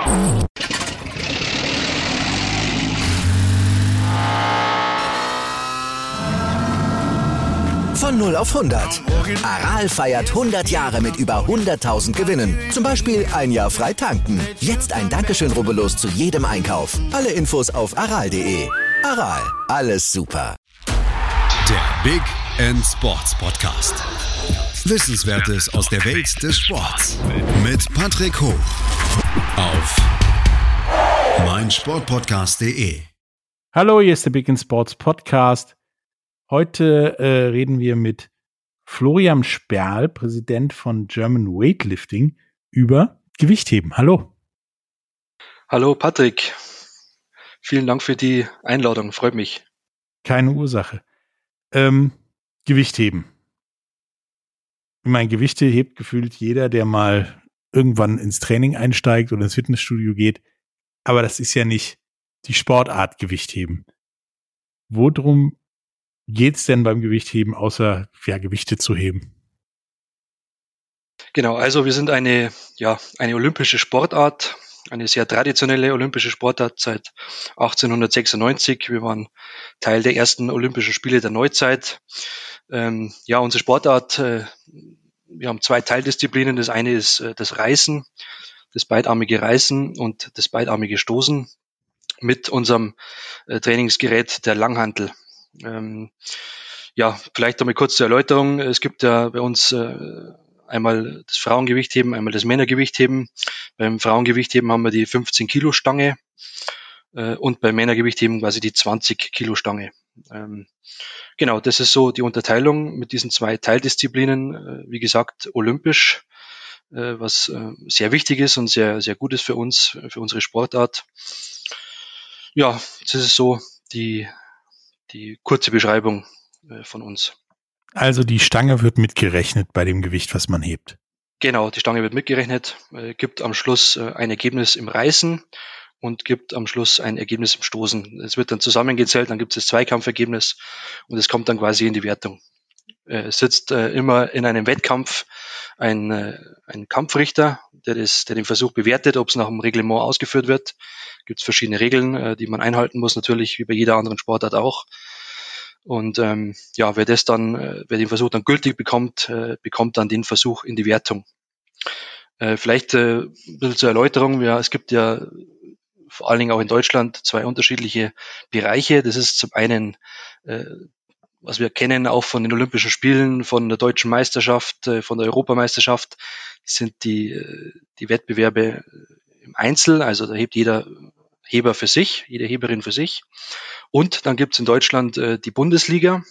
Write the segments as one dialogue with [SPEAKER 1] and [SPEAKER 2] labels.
[SPEAKER 1] Von 0 auf 100. Aral feiert 100 Jahre mit über 100.000 Gewinnen. Zum Beispiel ein Jahr frei tanken. Jetzt ein Dankeschön, rubbellos zu jedem Einkauf. Alle Infos auf aral.de. Aral, alles super.
[SPEAKER 2] Der Big End Sports Podcast. Wissenswertes aus der Welt des Sports. Mit Patrick Hoch. Auf meinsportpodcast.de.
[SPEAKER 3] Hallo, hier ist der Big End Sports Podcast. Heute reden wir mit Florian Sperl, Präsident von German Weightlifting, über Gewichtheben. Hallo.
[SPEAKER 4] Hallo Patrick. Vielen Dank für die Einladung, freut mich.
[SPEAKER 3] Keine Ursache. Gewichtheben. Ich meine, Gewichte hebt gefühlt jeder, der mal irgendwann ins Training einsteigt oder ins Fitnessstudio geht. Aber das ist ja nicht die Sportart Gewichtheben. Worum geht's denn beim Gewichtheben, außer Gewichte zu heben?
[SPEAKER 4] Genau, also wir sind eine olympische Sportart, eine sehr traditionelle olympische Sportart seit 1896. Wir waren Teil der ersten Olympischen Spiele der Neuzeit. Unsere Sportart, wir haben zwei Teildisziplinen. Das eine ist das Reißen, das beidarmige Reißen und das beidarmige Stoßen mit unserem Trainingsgerät der Langhantel. Vielleicht einmal kurz zur Erläuterung. Es gibt ja bei uns einmal das Frauengewichtheben, einmal das Männergewichtheben. Beim Frauengewichtheben haben wir die 15 Kilo Stange und beim Männergewichtheben quasi die 20 Kilo Stange. Das ist so die Unterteilung mit diesen zwei Teildisziplinen. Wie gesagt, olympisch, was sehr wichtig ist und sehr, sehr gut ist für uns, für unsere Sportart. Ja, das ist so die kurze Beschreibung von uns.
[SPEAKER 3] Also die Stange wird mitgerechnet bei dem Gewicht, was man hebt.
[SPEAKER 4] Genau, die Stange wird mitgerechnet, gibt am Schluss ein Ergebnis im Reißen und gibt am Schluss ein Ergebnis im Stoßen. Es wird dann zusammengezählt, dann gibt es das Zweikampfergebnis und es kommt dann quasi in die Wertung. Es sitzt immer in einem Wettkampf ein Kampfrichter, der den Versuch bewertet, ob es nach dem Reglement ausgeführt wird. Gibt es verschiedene Regeln, die man einhalten muss, natürlich wie bei jeder anderen Sportart auch. Und wer den Versuch dann gültig bekommt, bekommt dann den Versuch in die Wertung. Vielleicht ein bisschen zur Erläuterung. Ja, es gibt ja vor allen Dingen auch in Deutschland zwei unterschiedliche Bereiche. Das ist zum einen, was wir kennen auch von den Olympischen Spielen, von der Deutschen Meisterschaft, von der Europameisterschaft, sind die Wettbewerbe im Einzel. Also da hebt jeder Heber für sich, jede Heberin für sich. Und dann gibt's in Deutschland die Bundesliga,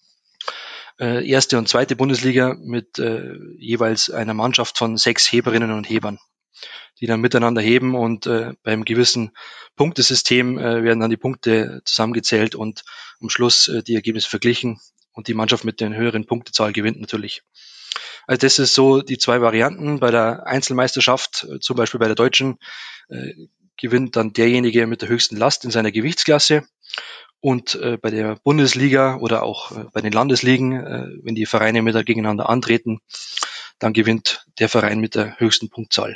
[SPEAKER 4] erste und zweite Bundesliga mit jeweils einer Mannschaft von 6 Heberinnen und Hebern, die dann miteinander heben und beim gewissen Punktesystem werden dann die Punkte zusammengezählt und am Schluss die Ergebnisse verglichen und die Mannschaft mit der höheren Punktezahl gewinnt natürlich. Also das ist so die zwei Varianten. Bei der Einzelmeisterschaft, zum Beispiel bei der Deutschen, gewinnt dann derjenige mit der höchsten Last in seiner Gewichtsklasse. Und bei der Bundesliga oder auch bei den Landesligen, wenn die Vereine gegeneinander antreten, dann gewinnt der Verein mit der höchsten Punktzahl.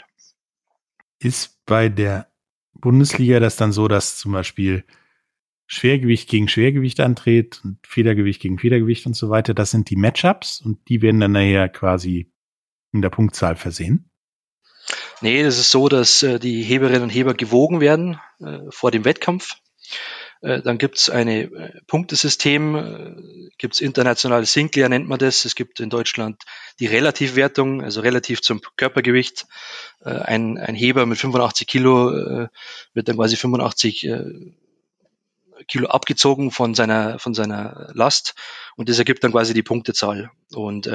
[SPEAKER 3] Ist bei der Bundesliga das dann so, dass zum Beispiel Schwergewicht gegen Schwergewicht antritt und Federgewicht gegen Federgewicht und so weiter, das sind die Matchups und die werden dann nachher quasi in der Punktzahl versehen?
[SPEAKER 4] Nee, das ist so, dass die Heberinnen und Heber gewogen werden vor dem Wettkampf. Dann gibt's ein Punktesystem, gibt's internationales Sinclair nennt man das. Es gibt in Deutschland die Relativwertung, also relativ zum Körpergewicht. Ein Heber mit 85 Kilo wird dann quasi 85 Kilo abgezogen von seiner Last und das ergibt dann quasi die Punktezahl. Und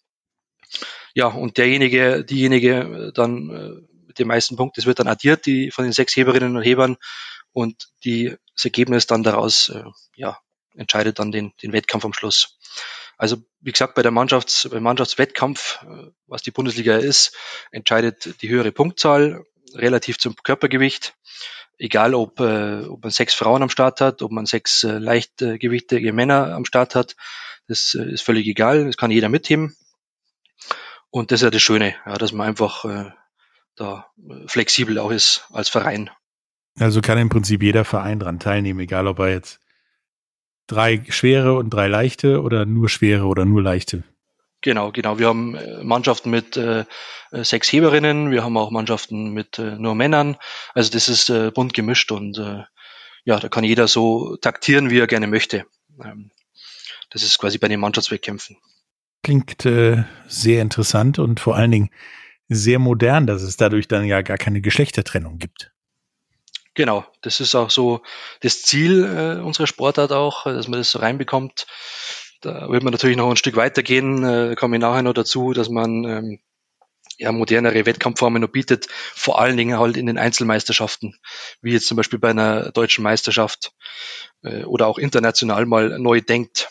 [SPEAKER 4] und diejenige dann mit den meisten Punkten, das wird dann addiert, die von den 6 Heberinnen und Hebern und das Ergebnis dann daraus entscheidet dann den Wettkampf am Schluss. Also wie gesagt, beim Mannschaftswettkampf, was die Bundesliga ist, entscheidet die höhere Punktzahl relativ zum Körpergewicht. Egal, ob man 6 Frauen am Start hat, ob man 6 leichtgewichtige Männer am Start hat, das ist völlig egal, das kann jeder mitheben. Und das ist ja das Schöne, dass man einfach da flexibel auch ist als Verein.
[SPEAKER 3] Also kann im Prinzip jeder Verein dran teilnehmen, egal ob er jetzt 3 schwere und 3 leichte oder nur schwere oder nur leichte.
[SPEAKER 4] Genau. Wir haben Mannschaften mit 6 Heberinnen, wir haben auch Mannschaften mit nur Männern. Also das ist bunt gemischt und da kann jeder so taktieren, wie er gerne möchte. Das ist quasi bei den Mannschaftswettkämpfen.
[SPEAKER 3] Klingt sehr interessant und vor allen Dingen sehr modern, dass es dadurch dann ja gar keine Geschlechtertrennung gibt.
[SPEAKER 4] Genau, das ist auch so das Ziel unserer Sportart auch, dass man das so reinbekommt. Da wird man natürlich noch ein Stück weitergehen, komme ich nachher noch dazu, dass man modernere Wettkampfformen noch bietet, vor allen Dingen halt in den Einzelmeisterschaften, wie jetzt zum Beispiel bei einer deutschen Meisterschaft oder auch international mal neu denkt.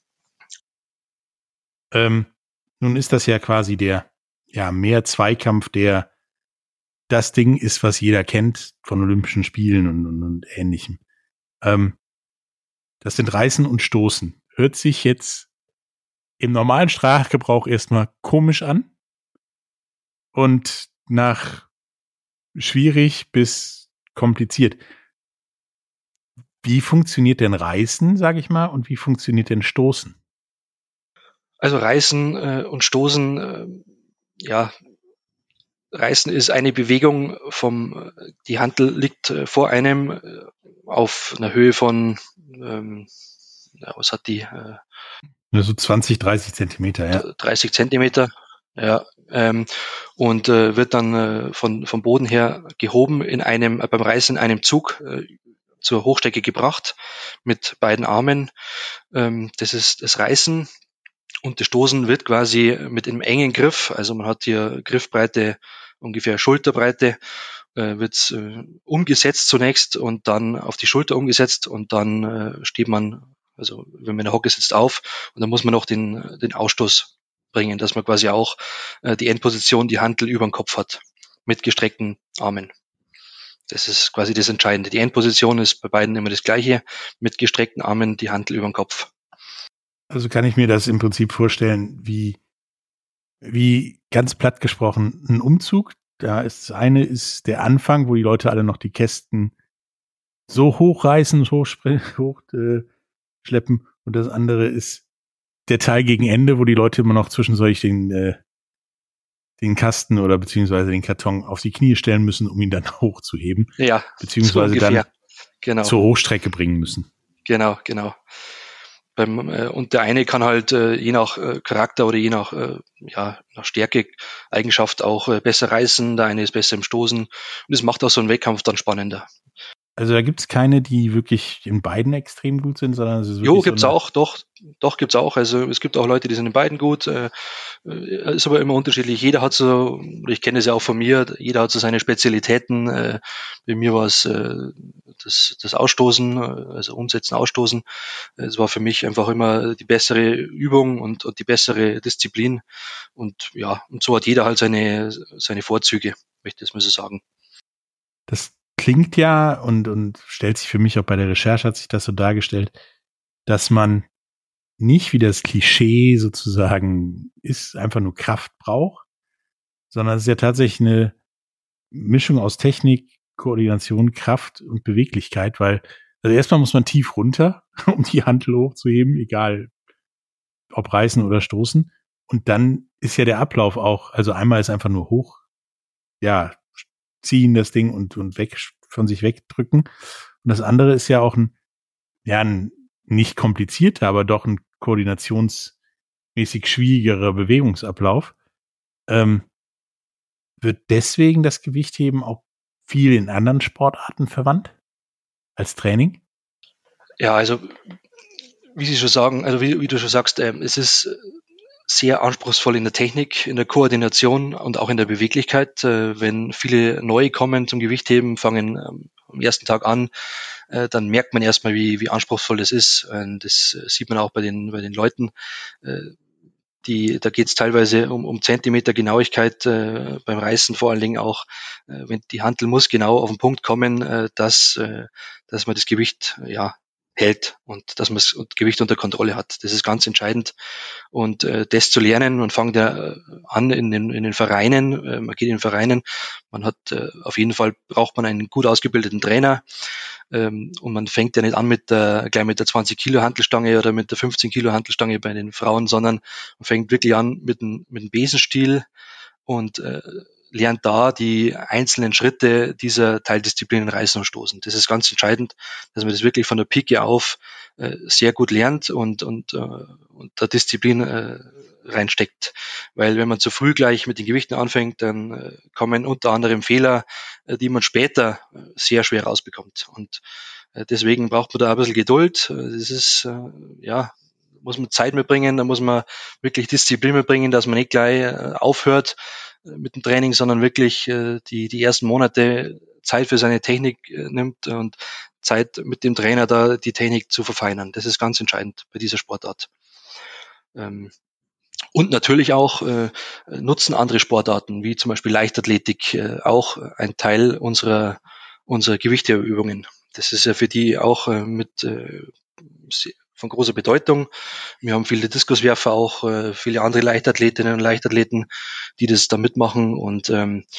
[SPEAKER 3] Nun ist das ja quasi der Mehr-Zweikampf, der das Ding ist, was jeder kennt von Olympischen Spielen und Ähnlichem. Das sind Reißen und Stoßen. Hört sich jetzt im normalen Sprachgebrauch erstmal komisch an und nach schwierig bis kompliziert. Wie funktioniert denn Reißen, sage ich mal, und wie funktioniert denn Stoßen?
[SPEAKER 4] Also Reißen und Stoßen, Reißen ist eine Bewegung die Hantel liegt vor einem auf einer Höhe von, was hat die?
[SPEAKER 3] So 20, 30 Zentimeter, ja.
[SPEAKER 4] 30 Zentimeter, ja. Und wird dann vom Boden her gehoben beim Reißen in einem Zug zur Hochstrecke gebracht mit beiden Armen. Das ist das Reißen. Und das Stoßen wird quasi mit einem engen Griff, also man hat hier Griffbreite, ungefähr Schulterbreite, wird umgesetzt zunächst und dann auf die Schulter umgesetzt und dann steht man, also wenn man in der Hocke sitzt, auf und dann muss man noch den Ausstoß bringen, dass man quasi auch die Endposition, die Hantel über dem Kopf hat, mit gestreckten Armen. Das ist quasi das Entscheidende. Die Endposition ist bei beiden immer das gleiche, mit gestreckten Armen die Hantel über dem Kopf.
[SPEAKER 3] Also kann ich mir das im Prinzip vorstellen, wie ganz platt gesprochen ein Umzug. Das eine ist der Anfang, wo die Leute alle noch die Kästen so hochreißen, hochschleppen. Und das andere ist der Teil gegen Ende, wo die Leute immer noch zwischendurch den Kasten oder beziehungsweise den Karton auf die Knie stellen müssen, um ihn dann hochzuheben.
[SPEAKER 4] Ja,
[SPEAKER 3] beziehungsweise
[SPEAKER 4] so
[SPEAKER 3] dann zur Hochstrecke bringen müssen.
[SPEAKER 4] Genau. Und der eine kann halt je nach Charakter oder je nach Stärke, Eigenschaft auch besser reißen, der eine ist besser im Stoßen und das macht auch so einen Wettkampf dann spannender.
[SPEAKER 3] Also da gibt's keine, die wirklich in beiden extrem gut sind, sondern es ist wirklich
[SPEAKER 4] gibt's auch, doch gibt's auch. Also es gibt auch Leute, die sind in beiden gut. Ist aber immer unterschiedlich. Jeder hat so, ich kenne es ja auch von mir, jeder hat so seine Spezialitäten. Bei mir war es das Ausstoßen, also Umsetzen, Ausstoßen. Es war für mich einfach immer die bessere Übung und die bessere Disziplin. Und so hat jeder halt seine Vorzüge, möchte ich das mal so sagen.
[SPEAKER 3] Das klingt ja und stellt sich für mich auch bei der Recherche, hat sich das so dargestellt, dass man nicht wie das Klischee sozusagen ist, einfach nur Kraft braucht, sondern es ist ja tatsächlich eine Mischung aus Technik, Koordination, Kraft und Beweglichkeit, weil also erstmal muss man tief runter, um die Hantel hochzuheben, egal ob reißen oder stoßen. Und dann ist ja der Ablauf auch, also einmal ist einfach nur hoch, ziehen das Ding und weg von sich wegdrücken. Und das andere ist ja auch ein nicht komplizierter, aber doch ein koordinationsmäßig schwierigerer Bewegungsablauf. Wird deswegen das Gewichtheben auch viel in anderen Sportarten verwandt als Training?
[SPEAKER 4] Ja, also wie du schon sagst, es ist sehr anspruchsvoll in der Technik, in der Koordination und auch in der Beweglichkeit. Wenn viele neu kommen zum Gewichtheben, fangen am ersten Tag an, dann merkt man erstmal, wie anspruchsvoll das ist. Und das sieht man auch bei den Leuten. Da geht es teilweise um Zentimeter Genauigkeit beim Reißen, vor allen Dingen auch, wenn die Hantel muss genau auf den Punkt kommen, dass man das Gewicht hält und dass man das Gewicht unter Kontrolle hat. Das ist ganz entscheidend. Und das zu lernen, man fängt ja an in den Vereinen, man geht in den Vereinen, man hat auf jeden Fall braucht man einen gut ausgebildeten Trainer, und man fängt ja nicht an gleich mit der 20 Kilo Hantelstange oder mit der 15 Kilo Hantelstange bei den Frauen, sondern man fängt wirklich an mit dem Besenstiel und lernt da die einzelnen Schritte dieser Teildisziplinen Reißen und Stoßen. Das ist ganz entscheidend, dass man das wirklich von der Pike auf sehr gut lernt und da Disziplin reinsteckt. Weil wenn man zu früh gleich mit den Gewichten anfängt, dann kommen unter anderem Fehler, die man später sehr schwer rausbekommt. Und deswegen braucht man da ein bisschen Geduld. Das ist, muss man Zeit mitbringen, da muss man wirklich Disziplin mitbringen, dass man nicht gleich aufhört mit dem Training, sondern wirklich die ersten Monate Zeit für seine Technik nimmt und Zeit mit dem Trainer da die Technik zu verfeinern. Das ist ganz entscheidend bei dieser Sportart. Und natürlich auch nutzen andere Sportarten, wie zum Beispiel Leichtathletik, auch ein Teil unserer Gewichteübungen. Das ist ja für die auch von großer Bedeutung. Wir haben viele Diskuswerfer, auch viele andere Leichtathletinnen und Leichtathleten, die das da mitmachen. Und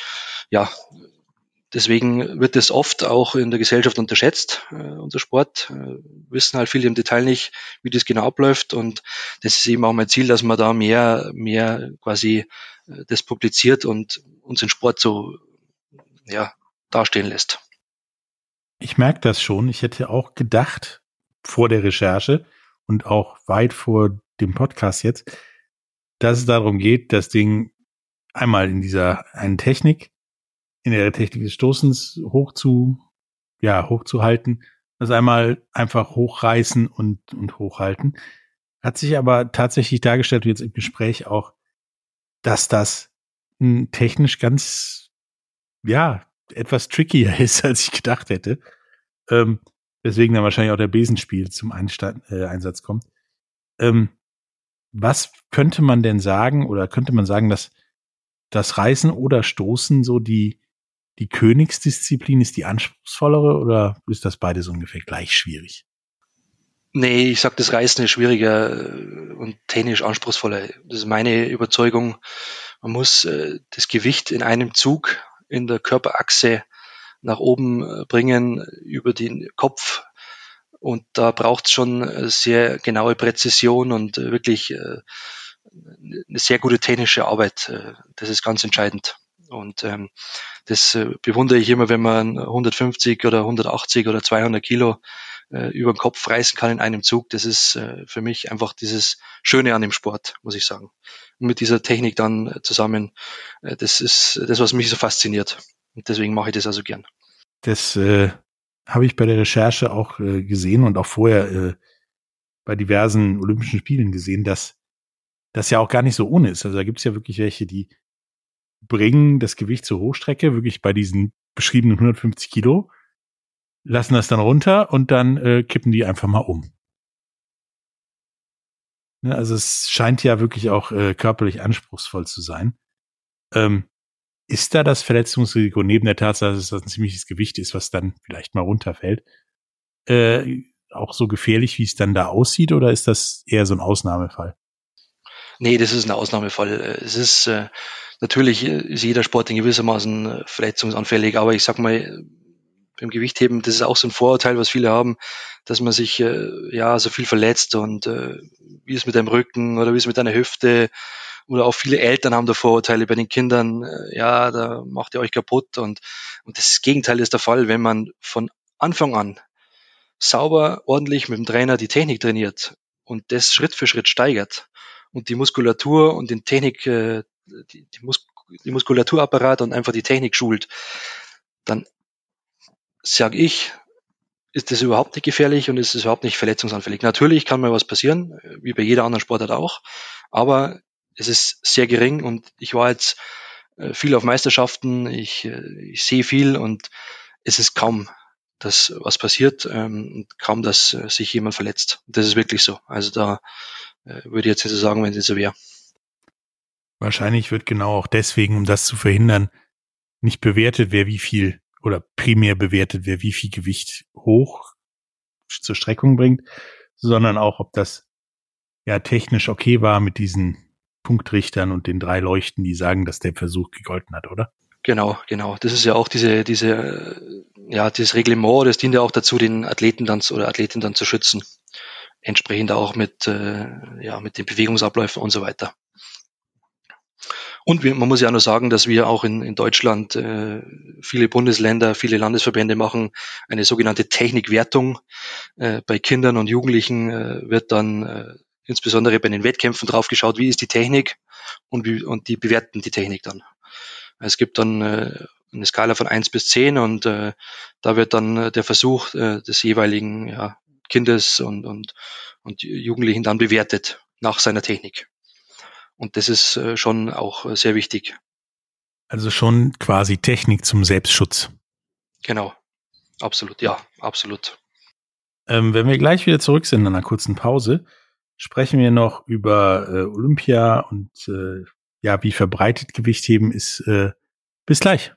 [SPEAKER 4] deswegen wird es oft auch in der Gesellschaft unterschätzt, unser Sport. Wissen halt viele im Detail nicht, wie das genau abläuft. Und das ist eben auch mein Ziel, dass man da mehr quasi das publiziert und unseren Sport so dastehen lässt.
[SPEAKER 3] Ich merke das schon. Ich hätte auch gedacht, vor der Recherche und auch weit vor dem Podcast jetzt, dass es darum geht, das Ding einmal in dieser einen Technik, in der Technik des Stoßens hochzuhalten, das einmal einfach hochreißen und hochhalten. Hat sich aber tatsächlich dargestellt, wie jetzt im Gespräch auch, dass das technisch ganz, etwas trickier ist, als ich gedacht hätte. Deswegen dann wahrscheinlich auch der Besenspiel zum Einsatz kommt. Was könnte man denn sagen, oder könnte man sagen, dass das Reißen oder Stoßen so die Königsdisziplin ist, die anspruchsvollere, oder ist das beides ungefähr gleich schwierig?
[SPEAKER 4] Nee, ich sag, das Reißen ist schwieriger und technisch anspruchsvoller. Das ist meine Überzeugung. Man muss das Gewicht in einem Zug in der Körperachse nach oben bringen über den Kopf. Und da braucht es schon sehr genaue Präzision und wirklich eine sehr gute technische Arbeit. Das ist ganz entscheidend. Und das bewundere ich immer, wenn man 150 oder 180 oder 200 Kilo über den Kopf reißen kann in einem Zug. Das ist für mich einfach dieses Schöne an dem Sport, muss ich sagen. Und mit dieser Technik dann zusammen, das ist das, was mich so fasziniert. Und deswegen mache ich das also gern.
[SPEAKER 3] Das habe ich bei der Recherche auch gesehen und auch vorher bei diversen Olympischen Spielen gesehen, dass das ja auch gar nicht so ohne ist. Also da gibt es ja wirklich welche, die bringen das Gewicht zur Hochstrecke, wirklich bei diesen beschriebenen 150 Kilo, lassen das dann runter und dann kippen die einfach mal um. Ne, also es scheint ja wirklich auch körperlich anspruchsvoll zu sein. Ist da das Verletzungsrisiko neben der Tatsache, dass das ein ziemliches Gewicht ist, was dann vielleicht mal runterfällt, auch so gefährlich, wie es dann da aussieht, oder ist das eher so ein Ausnahmefall?
[SPEAKER 4] Nee, das ist ein Ausnahmefall. Es ist natürlich ist jeder Sport in gewissermaßen verletzungsanfällig, aber ich sag mal, beim Gewichtheben, das ist auch so ein Vorurteil, was viele haben, dass man sich so viel verletzt und wie ist mit deinem Rücken oder wie ist mit deiner Hüfte, oder auch viele Eltern haben da Vorurteile bei den Kindern, da macht ihr euch kaputt, und das Gegenteil ist der Fall, wenn man von Anfang an sauber, ordentlich mit dem Trainer die Technik trainiert und das Schritt für Schritt steigert und die Muskulatur und den Technik, die Muskulaturapparat und einfach die Technik schult, dann sage ich, ist das überhaupt nicht gefährlich und ist es überhaupt nicht verletzungsanfällig. Natürlich kann mal was passieren, wie bei jeder anderen Sportart auch, aber es ist sehr gering und ich war jetzt viel auf Meisterschaften, ich sehe viel und es ist kaum, dass was passiert und kaum, dass sich jemand verletzt. Das ist wirklich so. Also da würde ich jetzt nicht so sagen, wenn es so wäre.
[SPEAKER 3] Wahrscheinlich wird genau auch deswegen, um das zu verhindern, nicht bewertet, wer wie viel, oder primär bewertet, wer wie viel Gewicht hoch zur Streckung bringt, sondern auch, ob das ja technisch okay war mit diesen Punktrichtern und den 3 Leuchten, die sagen, dass der Versuch gegolten hat, oder?
[SPEAKER 4] Genau. Das ist ja auch dieses Reglement, das dient ja auch dazu, den Athleten dann oder Athletin dann zu schützen. Entsprechend auch mit den Bewegungsabläufen und so weiter. Und man muss ja auch noch sagen, dass wir auch in Deutschland viele Bundesländer, viele Landesverbände machen eine sogenannte Technikwertung. Bei Kindern und Jugendlichen wird dann insbesondere bei den Wettkämpfen drauf geschaut, wie ist die Technik und die bewerten die Technik dann. Es gibt dann eine Skala von 1 bis 10 und da wird dann der Versuch des jeweiligen Kindes und Jugendlichen dann bewertet nach seiner Technik. Und das ist schon auch sehr wichtig.
[SPEAKER 3] Also schon quasi Technik zum Selbstschutz.
[SPEAKER 4] Genau, absolut, ja, absolut.
[SPEAKER 3] Wenn wir gleich wieder zurück sind nach einer kurzen Pause, sprechen wir noch über Olympia und wie verbreitet Gewichtheben ist. Bis gleich.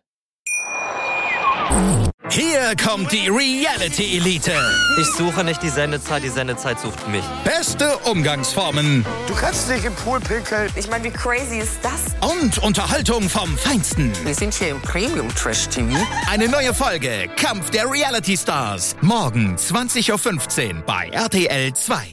[SPEAKER 5] Hier kommt die Reality Elite.
[SPEAKER 6] Ich suche nicht die Sendezeit sucht mich.
[SPEAKER 5] Beste Umgangsformen.
[SPEAKER 7] Du kannst nicht im Pool pinkeln.
[SPEAKER 8] Ich meine, wie crazy ist das?
[SPEAKER 5] Und Unterhaltung vom Feinsten.
[SPEAKER 8] Wir sind hier im Premium-Trash-TV.
[SPEAKER 5] Eine neue Folge Kampf der Reality Stars. Morgen 20.15 Uhr bei RTL 2.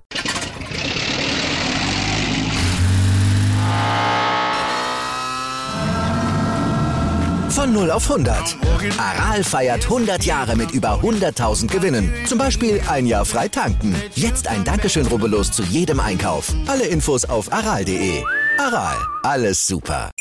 [SPEAKER 1] Von 0 auf 100. Aral feiert 100 Jahre mit über 100.000 Gewinnen. Zum Beispiel ein Jahr frei tanken. Jetzt ein Dankeschön, rubbellos zu jedem Einkauf. Alle Infos auf aral.de. Aral, alles super.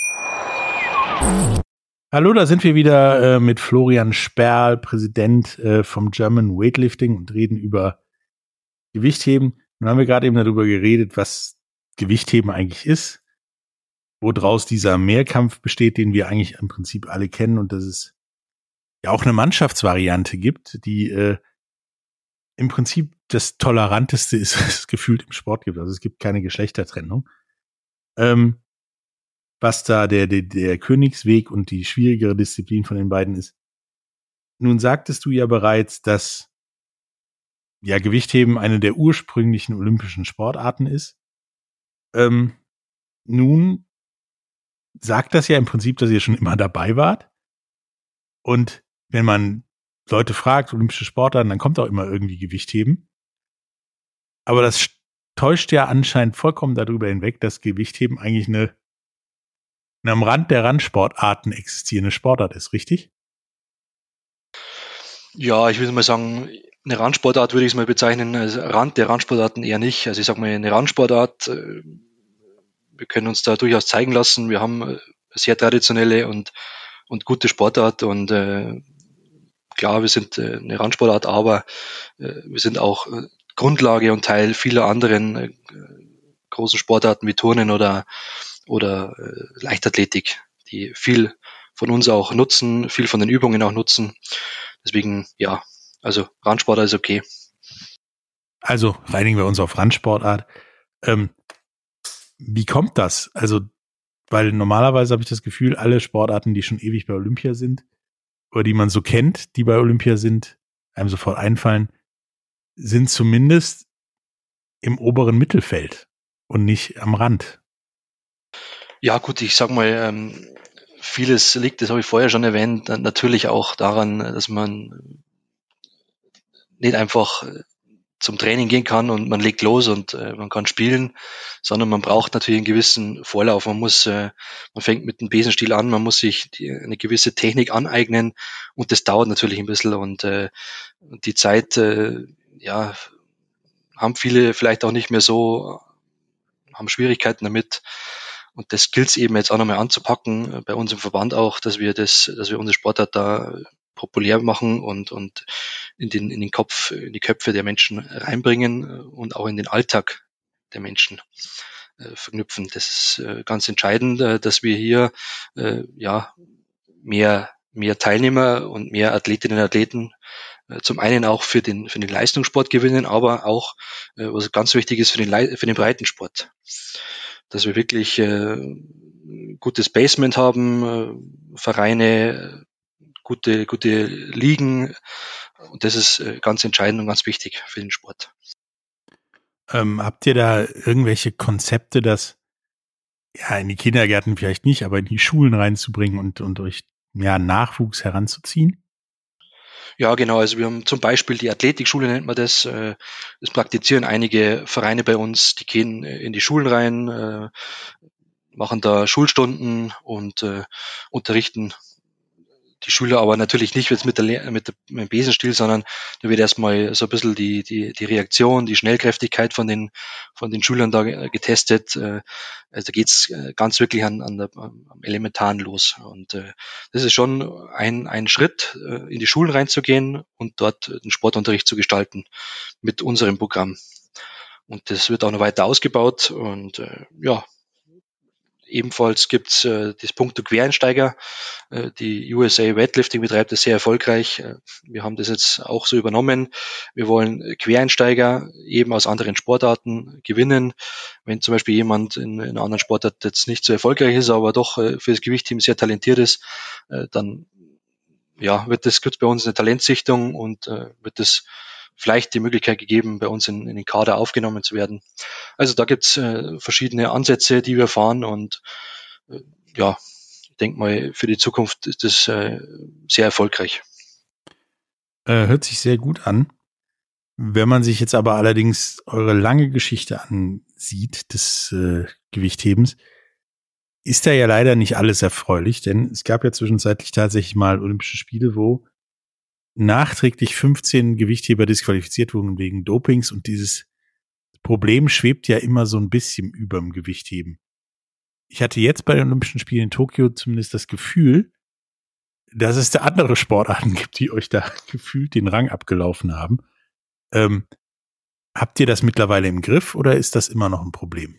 [SPEAKER 3] Hallo, da sind wir wieder mit Florian Sperl, Präsident vom German Weightlifting und reden über Gewichtheben. Nun haben wir gerade eben darüber geredet, was Gewichtheben eigentlich ist, woraus dieser Mehrkampf besteht, den wir eigentlich im Prinzip alle kennen und dass es ja auch eine Mannschaftsvariante gibt, die im Prinzip das Toleranteste ist, was es gefühlt im Sport gibt. Also es gibt keine Geschlechtertrennung. Was da der Königsweg und die schwierigere Disziplin von den beiden ist. Nun sagtest du ja bereits, dass ja Gewichtheben eine der ursprünglichen olympischen Sportarten ist. Nun sagt das ja im Prinzip, dass ihr schon immer dabei wart. Und wenn man Leute fragt, olympische Sportarten, dann kommt auch immer irgendwie Gewichtheben. Aber das täuscht ja anscheinend vollkommen darüber hinweg, dass Gewichtheben eigentlich eine am Rand der Randsportarten existierende Sportart ist, richtig?
[SPEAKER 4] Ja, ich würde mal sagen, eine Randsportart würde ich es mal bezeichnen, als Rand der Randsportarten eher nicht. Also ich sag mal, eine Randsportart, wir können uns da durchaus zeigen lassen. Wir haben eine sehr traditionelle und gute Sportart und klar, wir sind eine Randsportart, aber wir sind auch Grundlage und Teil vieler anderen großen Sportarten wie Turnen oder Leichtathletik, die viel von uns auch nutzen, viel von den Übungen auch nutzen. Deswegen, ja, also Randsportart ist okay.
[SPEAKER 3] Also reinigen wir uns auf Randsportart. Wie kommt das? Also, weil normalerweise habe ich das Gefühl, alle Sportarten, die schon ewig bei Olympia sind oder die man so kennt, die bei Olympia sind, einem sofort einfallen, sind zumindest im oberen Mittelfeld und nicht am Rand.
[SPEAKER 4] Ja gut, ich sag mal, vieles liegt, das habe ich vorher schon erwähnt, natürlich auch daran, dass man nicht einfach zum Training gehen kann und man legt los und man kann spielen, sondern man braucht natürlich einen gewissen Vorlauf. Man fängt mit dem Besenstiel an, man muss sich eine gewisse Technik aneignen und das dauert natürlich ein bisschen und die Zeit, haben viele vielleicht auch nicht mehr so, haben Schwierigkeiten damit. Und das gilt es eben jetzt auch nochmal anzupacken, bei uns im Verband auch, dass wir unsere Sportart da populär machen und in die Köpfe der Menschen reinbringen und auch in den Alltag der Menschen verknüpfen. Das ist ganz entscheidend, dass wir hier mehr Teilnehmer und mehr Athletinnen und Athleten zum einen auch für den Leistungssport gewinnen, aber auch, was ganz wichtig ist, für den Breitensport. Dass wir wirklich gutes Basement haben, Vereine, gute Ligen Und das ist ganz entscheidend und ganz wichtig für den Sport.
[SPEAKER 3] Habt ihr da irgendwelche Konzepte, das in die Kindergärten vielleicht nicht, aber in die Schulen reinzubringen und euch Nachwuchs heranzuziehen?
[SPEAKER 4] Ja, genau. Also wir haben zum Beispiel die Athletikschule, nennt man das. Das praktizieren einige Vereine bei uns. Die gehen in die Schulen rein, machen da Schulstunden und unterrichten die Schüler aber natürlich nicht jetzt mit dem Besenstiel, sondern da wird erstmal so ein bisschen die Reaktion, die Schnellkräftigkeit von den Schülern da getestet. Also da geht's ganz wirklich am Elementaren los. Und das ist schon ein Schritt, in die Schulen reinzugehen und dort den Sportunterricht zu gestalten mit unserem Programm. Und das wird auch noch weiter ausgebaut und ebenfalls gibt's das Punkto Quereinsteiger. Die USA Weightlifting betreibt das sehr erfolgreich. Wir haben das jetzt auch so übernommen. Wir wollen Quereinsteiger eben aus anderen Sportarten gewinnen. Wenn zum Beispiel jemand in einer anderen Sportart jetzt nicht so erfolgreich ist, aber doch für das Gewichtheben sehr talentiert ist, dann gibt's bei uns eine Talentsichtung und wird es vielleicht die Möglichkeit gegeben, bei uns in den Kader aufgenommen zu werden. Also da gibt's verschiedene Ansätze, die wir fahren und ich denke mal, für die Zukunft ist das sehr erfolgreich.
[SPEAKER 3] Hört sich sehr gut an. Wenn man sich jetzt aber allerdings eure lange Geschichte ansieht des Gewichthebens, ist da ja leider nicht alles erfreulich, denn es gab ja zwischenzeitlich tatsächlich mal Olympische Spiele, wo nachträglich 15 Gewichtheber disqualifiziert wurden wegen Dopings und dieses Problem schwebt ja immer so ein bisschen über dem Gewichtheben. Ich hatte jetzt bei den Olympischen Spielen in Tokio zumindest das Gefühl, dass es da andere Sportarten gibt, die euch da gefühlt den Rang abgelaufen haben. Habt ihr das mittlerweile im Griff oder ist das immer noch ein Problem?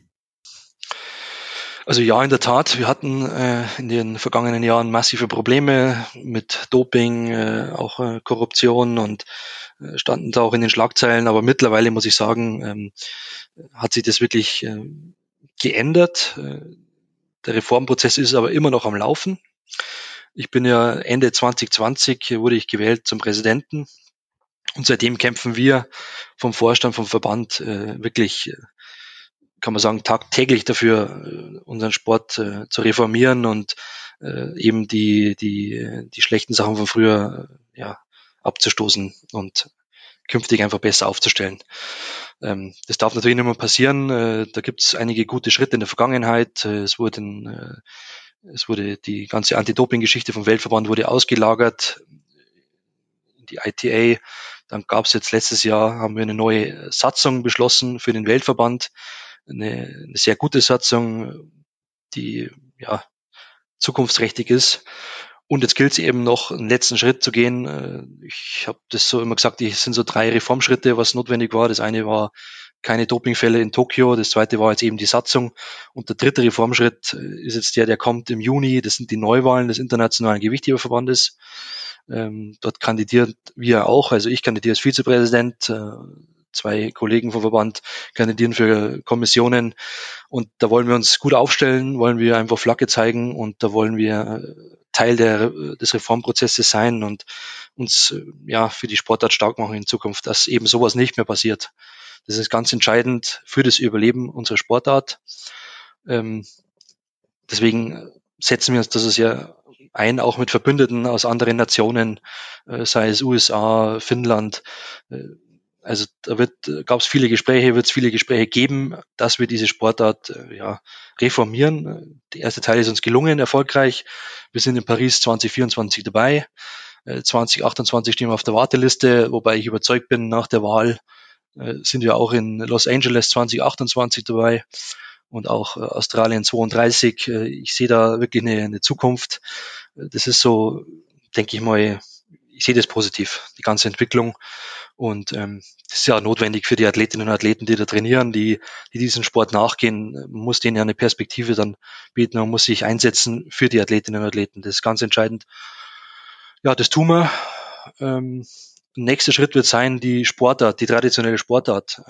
[SPEAKER 4] Also ja, in der Tat. Wir hatten in den vergangenen Jahren massive Probleme mit Doping, auch Korruption und standen da auch in den Schlagzeilen. Aber mittlerweile muss ich sagen, hat sich das wirklich geändert. Der Reformprozess ist aber immer noch am Laufen. Ich bin ja Ende 2020 wurde ich gewählt zum Präsidenten und seitdem kämpfen wir vom Vorstand, vom Verband wirklich kann man sagen, tagtäglich dafür, unseren Sport zu reformieren und eben die schlechten Sachen von früher abzustoßen und künftig einfach besser aufzustellen. Das darf natürlich nicht mehr passieren. Da gibt es einige gute Schritte in der Vergangenheit. Es wurde die ganze Anti-Doping-Geschichte vom Weltverband wurde ausgelagert, die ITA. Dann gab es jetzt letztes Jahr, haben wir eine neue Satzung beschlossen für den Weltverband. Eine sehr gute Satzung, die zukunftsträchtig ist. Und jetzt gilt es eben noch, einen letzten Schritt zu gehen. Ich habe das so immer gesagt, es sind so 3 Reformschritte, was notwendig war. Das eine war keine Dopingfälle in Tokio, das zweite war jetzt eben die Satzung. Und der dritte Reformschritt ist jetzt der kommt im Juni. Das sind die Neuwahlen des Internationalen Gewichtheberverbandes. Dort kandidieren wir auch. Also ich kandidiere als Vizepräsident. 2 Kollegen vom Verband kandidieren für Kommissionen und da wollen wir uns gut aufstellen, wollen wir einfach Flagge zeigen und da wollen wir Teil des Reformprozesses sein und uns für die Sportart stark machen in Zukunft, dass eben sowas nicht mehr passiert. Das ist ganz entscheidend für das Überleben unserer Sportart. Deswegen setzen wir uns das ja ein, auch mit Verbündeten aus anderen Nationen, sei es USA, Finnland. Also da gab es viele Gespräche, wird es viele Gespräche geben, dass wir diese Sportart reformieren. Der erste Teil ist uns gelungen, erfolgreich. Wir sind in Paris 2024 dabei. 2028 stehen wir auf der Warteliste, wobei ich überzeugt bin, nach der Wahl sind wir auch in Los Angeles 2028 dabei und auch Australien 32. Ich sehe da wirklich eine Zukunft. Das ist so, denke ich mal, ich sehe das positiv, die ganze Entwicklung. Und das ist ja notwendig für die Athletinnen und Athleten, die da trainieren, die diesen Sport nachgehen. Man muss denen ja eine Perspektive dann bieten, man muss sich einsetzen für die Athletinnen und Athleten. Das ist ganz entscheidend. Ja, das tun wir. Nächster Schritt wird sein, die Sportart, die traditionelle Sportart.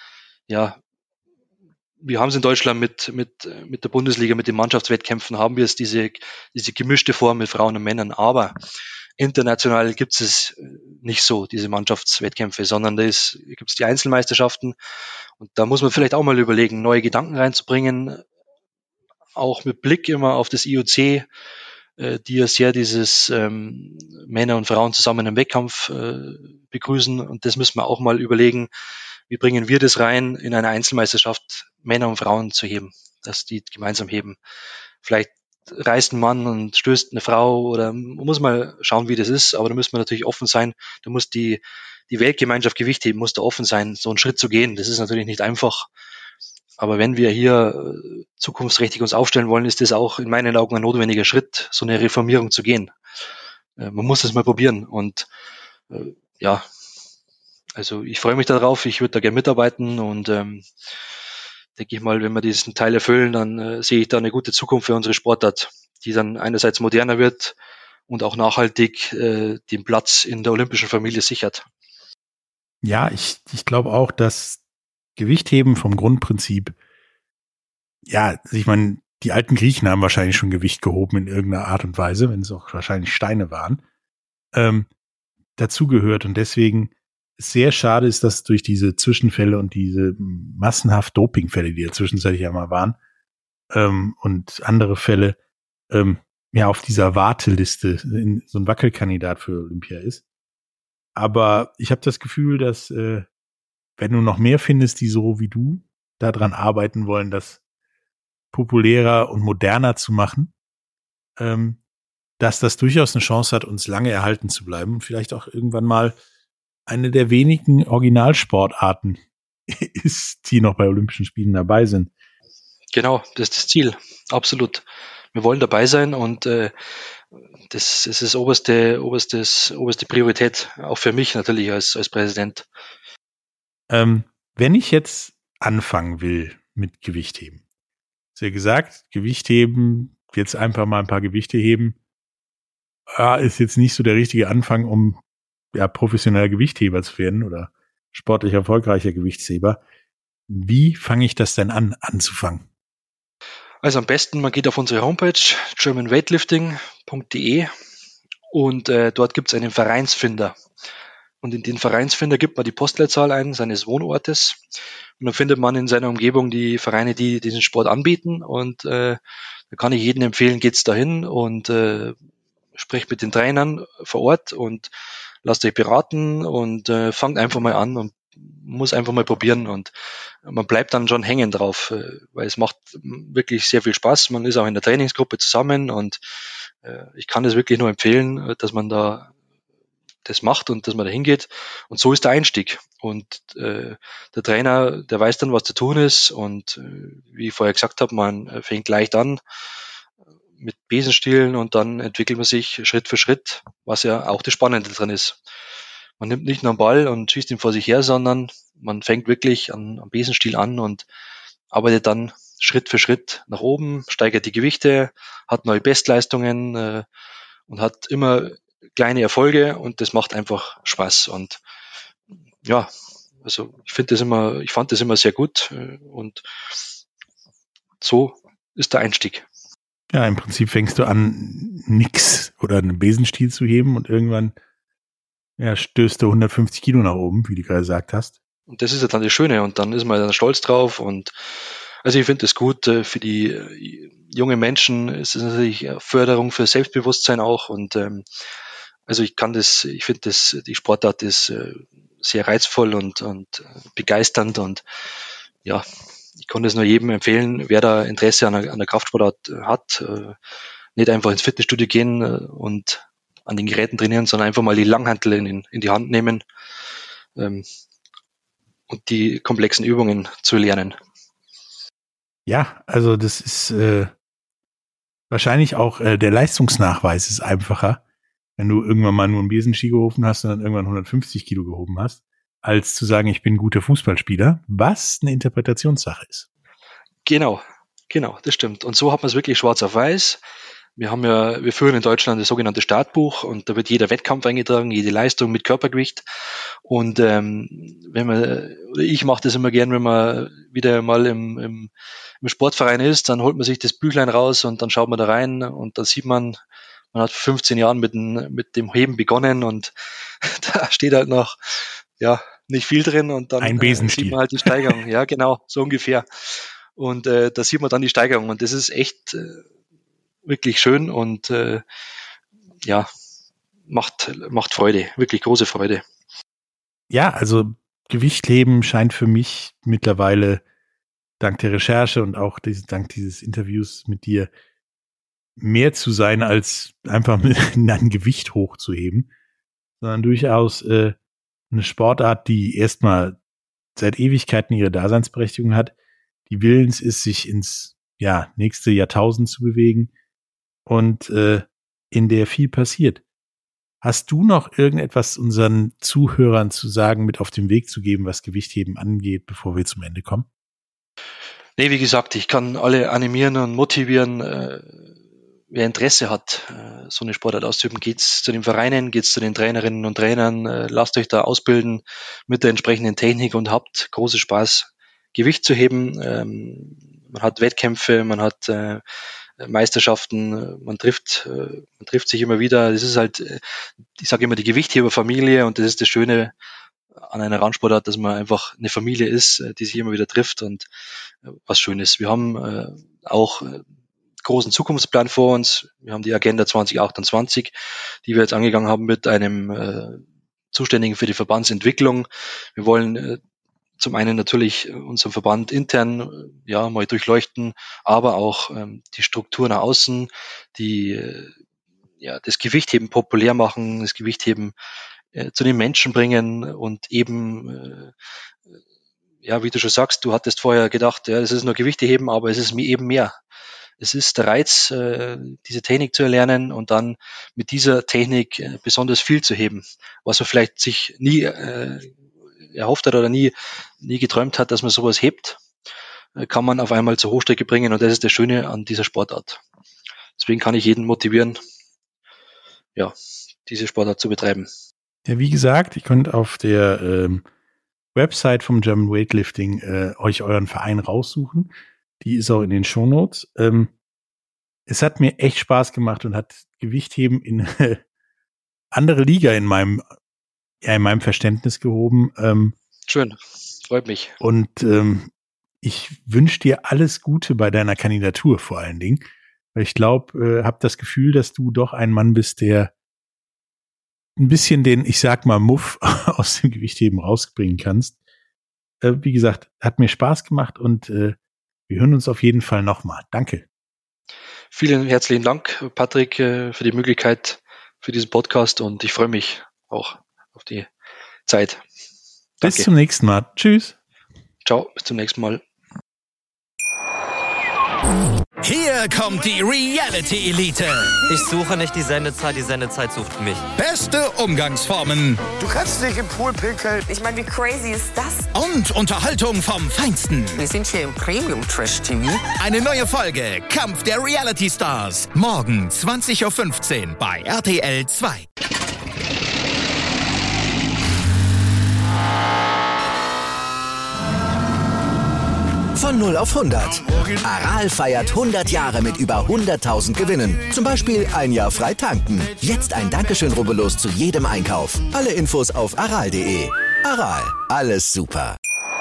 [SPEAKER 4] Wir haben es in Deutschland mit der Bundesliga, mit den Mannschaftswettkämpfen, haben wir es diese gemischte Form mit Frauen und Männern. Aber international gibt es nicht so, diese Mannschaftswettkämpfe, sondern da gibt es die Einzelmeisterschaften und da muss man vielleicht auch mal überlegen, neue Gedanken reinzubringen, auch mit Blick immer auf das IOC, die ja sehr dieses Männer und Frauen zusammen im Wettkampf begrüßen und das müssen wir auch mal überlegen, wie bringen wir das rein, in einer Einzelmeisterschaft Männer und Frauen zu heben, dass die gemeinsam heben. Vielleicht reißt ein Mann und stößt eine Frau oder man muss mal schauen, wie das ist, aber da müssen wir natürlich offen sein. Da muss die Weltgemeinschaft Gewicht heben, muss da offen sein, so einen Schritt zu gehen. Das ist natürlich nicht einfach. Aber wenn wir hier zukunftsträchtig uns aufstellen wollen, ist das auch in meinen Augen ein notwendiger Schritt, so eine Reformierung zu gehen. Man muss es mal probieren und ja, also ich freue mich darauf, ich würde da gerne mitarbeiten und denke ich mal, wenn wir diesen Teil erfüllen, dann sehe ich da eine gute Zukunft für unsere Sportart, die dann einerseits moderner wird und auch nachhaltig den Platz in der olympischen Familie sichert.
[SPEAKER 3] Ja, ich glaube auch, dass Gewichtheben vom Grundprinzip, ja, ich meine, die alten Griechen haben wahrscheinlich schon Gewicht gehoben in irgendeiner Art und Weise, wenn es auch wahrscheinlich Steine waren, dazugehört und deswegen sehr schade ist, dass durch diese Zwischenfälle und diese massenhaft Dopingfälle, die ja zwischenzeitlich ja mal waren, und andere Fälle, ja, auf dieser Warteliste so ein Wackelkandidat für Olympia ist. Aber ich habe das Gefühl, dass wenn du noch mehr findest, die so wie du daran arbeiten wollen, das populärer und moderner zu machen, dass das durchaus eine Chance hat, uns lange erhalten zu bleiben und vielleicht auch irgendwann mal eine der wenigen Originalsportarten ist, die noch bei Olympischen Spielen dabei sind.
[SPEAKER 4] Genau, das ist das Ziel, absolut. Wir wollen dabei sein und das ist oberste Priorität, auch für mich natürlich als Präsident.
[SPEAKER 3] Wenn ich jetzt anfangen will mit Gewichtheben, hast du ja gesagt, Gewichtheben, jetzt einfach mal ein paar Gewichte heben, ist jetzt nicht so der richtige Anfang, um ja professioneller Gewichtheber zu werden oder sportlich erfolgreicher Gewichtsheber. Wie fange ich das denn an, anzufangen?
[SPEAKER 4] Also am besten, man geht auf unsere Homepage germanweightlifting.de und dort gibt es einen Vereinsfinder. Und in den Vereinsfinder gibt man die Postleitzahl ein, seines Wohnortes. Und dann findet man in seiner Umgebung die Vereine, die diesen Sport anbieten. Und da kann ich jedem empfehlen, geht's dahin und sprecht mit den Trainern vor Ort und lasst euch beraten und fangt einfach mal an und muss einfach mal probieren. Und man bleibt dann schon hängen drauf, weil es macht wirklich sehr viel Spaß. Man ist auch in der Trainingsgruppe zusammen und ich kann es wirklich nur empfehlen, dass man da das macht und dass man da hingeht. Und so ist der Einstieg. Und der Trainer, der weiß dann, was zu tun ist. Und wie ich vorher gesagt habe, man fängt leicht an mit Besenstielen und dann entwickelt man sich Schritt für Schritt, was ja auch das Spannende dran ist. Man nimmt nicht nur einen Ball und schießt ihn vor sich her, sondern man fängt wirklich am Besenstiel an und arbeitet dann Schritt für Schritt nach oben, steigert die Gewichte, hat neue Bestleistungen und hat immer kleine Erfolge und das macht einfach Spaß. Und ja, also ich fand das immer sehr gut und so ist der Einstieg.
[SPEAKER 3] Ja, im Prinzip fängst du an, nix oder einen Besenstiel zu heben und irgendwann ja, stößt du 150 Kilo nach oben, wie du gerade gesagt hast.
[SPEAKER 4] Und das ist ja dann das Schöne und dann ist man dann stolz drauf und also ich finde das gut für die junge Menschen. Es ist natürlich Förderung für Selbstbewusstsein auch und also ich finde die Sportart ist sehr reizvoll und begeisternd und ja, ich kann das nur jedem empfehlen, wer da Interesse an der Kraftsportart hat, nicht einfach ins Fitnessstudio gehen und an den Geräten trainieren, sondern einfach mal die Langhantel in die Hand nehmen und die komplexen Übungen zu lernen.
[SPEAKER 3] Ja, also das ist wahrscheinlich auch der Leistungsnachweis ist einfacher, wenn du irgendwann mal nur einen Besenstiel gehoben hast und dann irgendwann 150 Kilo gehoben hast, als zu sagen, ich bin ein guter Fußballspieler, was eine Interpretationssache ist.
[SPEAKER 4] Genau, das stimmt. Und so hat man es wirklich schwarz auf weiß. Wir führen in Deutschland das sogenannte Startbuch und da wird jeder Wettkampf eingetragen, jede Leistung mit Körpergewicht. Und ich mache das immer gern, wenn man wieder mal im Sportverein ist, dann holt man sich das Büchlein raus und dann schaut man da rein und da sieht man hat 15 Jahren mit dem Heben begonnen und da steht halt noch, nicht viel drin und dann
[SPEAKER 3] ein Besenstiel.
[SPEAKER 4] sieht man halt die Steigerung. Ja, genau, so ungefähr. Und da sieht man dann die Steigerung und das ist echt wirklich schön und macht Freude, wirklich große Freude.
[SPEAKER 3] Ja, also Gewichtheben scheint für mich mittlerweile dank der Recherche und auch dank dieses Interviews mit dir mehr zu sein, als einfach ein Gewicht hochzuheben, sondern durchaus eine Sportart, die erstmal seit Ewigkeiten ihre Daseinsberechtigung hat, die willens ist, sich ins nächste Jahrtausend zu bewegen und in der viel passiert. Hast du noch irgendetwas unseren Zuhörern zu sagen, mit auf den Weg zu geben, was Gewichtheben angeht, bevor wir zum Ende kommen?
[SPEAKER 4] Nee, wie gesagt, ich kann alle animieren und motivieren, wer Interesse hat, so eine Sportart auszuüben. Geht's zu den Vereinen, geht's zu den Trainerinnen und Trainern, lasst euch da ausbilden mit der entsprechenden Technik und habt großen Spaß, Gewicht zu heben. Man hat Wettkämpfe, man hat Meisterschaften, man trifft sich immer wieder. Das ist halt, ich sage immer, die Gewichtheberfamilie und das ist das Schöne an einer Randsportart, dass man einfach eine Familie ist, die sich immer wieder trifft und was Schönes. Wir haben auch großen Zukunftsplan vor uns. Wir haben die Agenda 2028, die wir jetzt angegangen haben mit einem Zuständigen für die Verbandsentwicklung. Wir wollen zum einen natürlich unseren Verband intern mal durchleuchten, aber auch die Struktur nach außen, die das Gewichtheben populär machen, das Gewichtheben zu den Menschen bringen und eben wie du schon sagst, du hattest vorher gedacht, es ist nur Gewichteheben, aber es ist eben mehr. Es ist der Reiz, diese Technik zu erlernen und dann mit dieser Technik besonders viel zu heben, was man vielleicht sich nie erhofft hat oder nie geträumt hat, dass man sowas hebt, kann man auf einmal zur Hochstrecke bringen und das ist das Schöne an dieser Sportart. Deswegen kann ich jeden motivieren, diese Sportart zu betreiben.
[SPEAKER 3] Ja, wie gesagt, ihr könnt auf der Website vom German Weightlifting euch euren Verein raussuchen. Die ist auch in den Shownotes. Es hat mir echt Spaß gemacht und hat Gewichtheben in eine andere Liga in meinem Verständnis gehoben.
[SPEAKER 4] Schön, freut mich.
[SPEAKER 3] Und ich wünsche dir alles Gute bei deiner Kandidatur vor allen Dingen. Weil ich glaube, habe das Gefühl, dass du doch ein Mann bist, der ein bisschen den, ich sag mal, Muff aus dem Gewichtheben rausbringen kannst. Wie gesagt, hat mir Spaß gemacht und wir hören uns auf jeden Fall nochmal. Danke.
[SPEAKER 4] Vielen herzlichen Dank, Patrick, für die Möglichkeit für diesen Podcast und ich freue mich auch auf die Zeit. Danke.
[SPEAKER 3] Bis zum nächsten Mal. Tschüss.
[SPEAKER 4] Ciao, bis zum nächsten Mal.
[SPEAKER 5] Hier kommt die Reality Elite.
[SPEAKER 6] Ich suche nicht die Sendezeit sucht mich.
[SPEAKER 5] Beste Umgangsformen.
[SPEAKER 7] Du kannst dich im Pool pinkeln.
[SPEAKER 8] Ich meine, wie crazy ist das?
[SPEAKER 5] Und Unterhaltung vom Feinsten.
[SPEAKER 8] Wir sind hier im Premium-Trash-TV.
[SPEAKER 5] Eine neue Folge Kampf der Reality Stars. Morgen 20.15 Uhr bei RTL 2.
[SPEAKER 1] Von 0 auf 100. Aral feiert 100 Jahre mit über 100.000 Gewinnen. Zum Beispiel ein Jahr frei tanken. Jetzt ein Dankeschön, rubbellos zu jedem Einkauf. Alle Infos auf aral.de. Aral, alles super.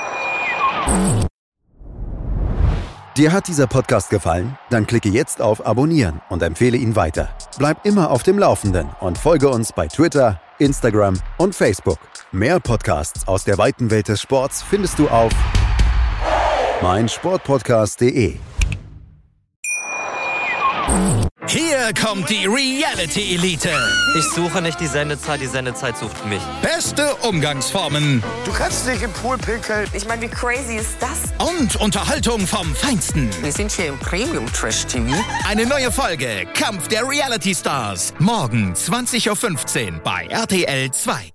[SPEAKER 2] Dir hat dieser Podcast gefallen? Dann klicke jetzt auf Abonnieren und empfehle ihn weiter. Bleib immer auf dem Laufenden und folge uns bei Twitter, Instagram und Facebook. Mehr Podcasts aus der weiten Welt des Sports findest du auf meinsportpodcast.de.
[SPEAKER 5] Hier kommt die Reality Elite.
[SPEAKER 6] Ich suche nicht die Sendezeit sucht mich.
[SPEAKER 5] Beste Umgangsformen.
[SPEAKER 7] Du kannst dich im Pool pinkeln.
[SPEAKER 8] Ich meine, wie crazy ist das?
[SPEAKER 5] Und Unterhaltung vom Feinsten.
[SPEAKER 8] Wir sind hier im Premium-Trash-TV.
[SPEAKER 5] Eine neue Folge Kampf der Reality Stars. Morgen 20.15 Uhr bei RTL 2.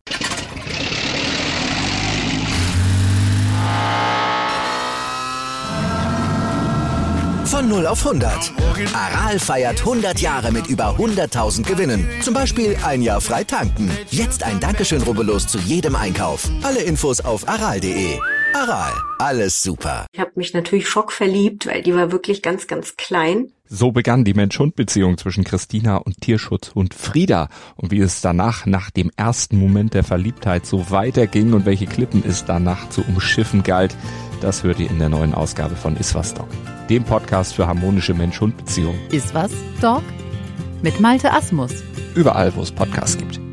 [SPEAKER 1] Von 0 auf 100. Aral feiert 100 Jahre mit über 100.000 Gewinnen. Zum Beispiel ein Jahr frei tanken. Jetzt ein Dankeschön, rubbellos zu jedem Einkauf. Alle Infos auf aral.de. Aral, alles super.
[SPEAKER 9] Ich habe mich natürlich schockverliebt, weil die war wirklich ganz, ganz klein.
[SPEAKER 10] So begann die Mensch-Hund-Beziehung zwischen Christina und Tierschutzhund Frieda. Und wie es danach, nach dem ersten Moment der Verliebtheit, so weiterging und welche Klippen es danach zu umschiffen galt, das hört ihr in der neuen Ausgabe von Iswas Dog, dem Podcast für harmonische Mensch-Hund-Beziehungen.
[SPEAKER 11] Iswas Dog? Mit Malte Asmus.
[SPEAKER 10] Überall, wo es Podcasts gibt.